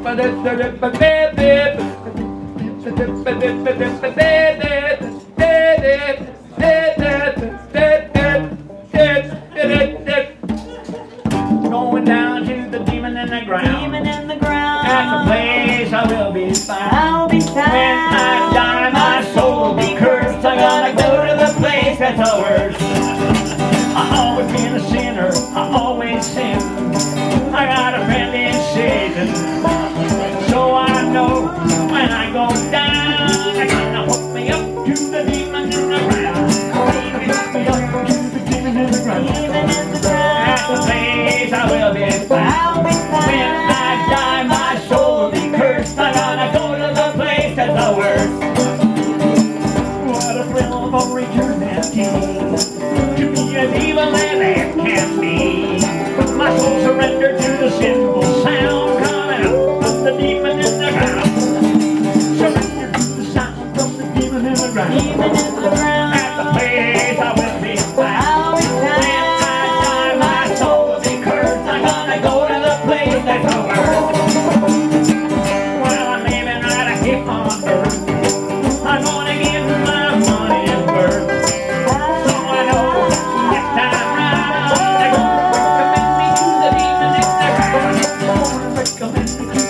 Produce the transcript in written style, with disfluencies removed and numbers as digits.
Going down to the demon in the ground. At the place I will be found. When I die, my soul will be cursed. I gotta go to the place that's the worst. I've always been a sinner. I always sin. I got a friend in Satan. So I know when I go down, they're gonna hook me up to the demon in the ground. Hook me up to the demon in the ground. At the place I will be found. When I die, my soul will be cursed. I gotta go to the place that's the worst. What a thrill for eternity to be as evil as it can be. My soul surrendered to the sinful sound coming out from the demon in the ground. Surrender to the sound from the demon in the ground. At the place I will be found. When I die, my soul will be cursed. I'm gonna go to the place that's the worst. While I'm living right here on earth, I'm gonna give my money and worth. So I know next time round, they're gonna recommend me to the demon in the ground. Recommend me to